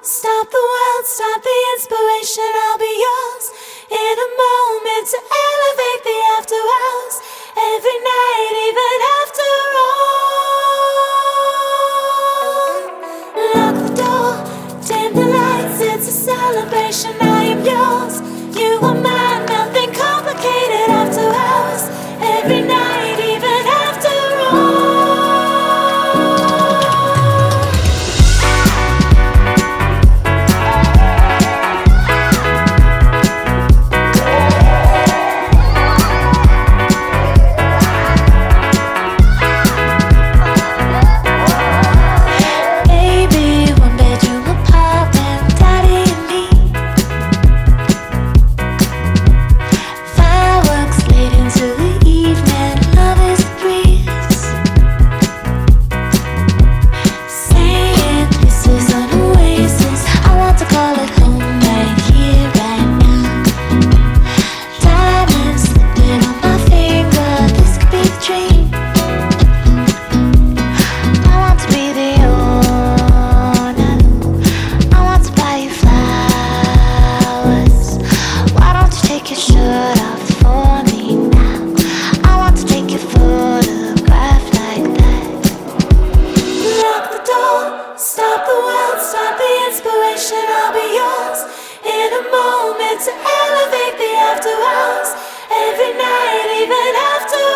Stop the world, stop the inspiration, I'll be yours. In a moment to elevate the after hours. Every night, even after all. Lock the door, dim the lights, it's a celebration, I am yours. You are mine, nothing complicated after hours. Every night, even after all. Stop the world, stop the inspiration, I'll be yours. In a moment to elevate the after hours. Every night, even after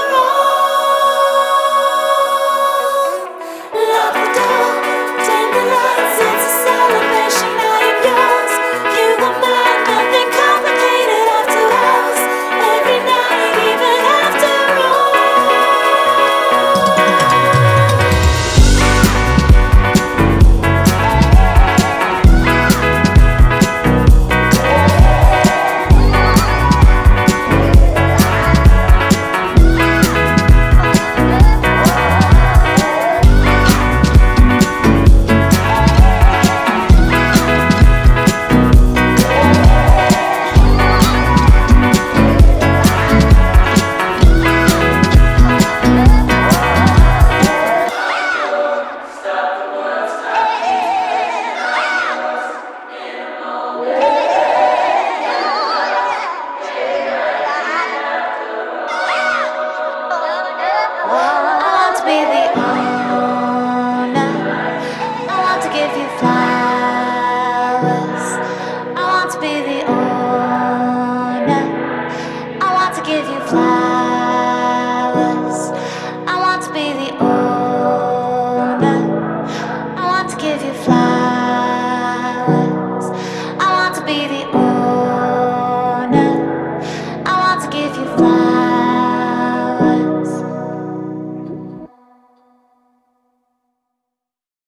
all. Lock the door, dim the lights, it's a celebration, I am yours. You are mine, nothing complicated after hours. Every night, even after all. Give you flowers.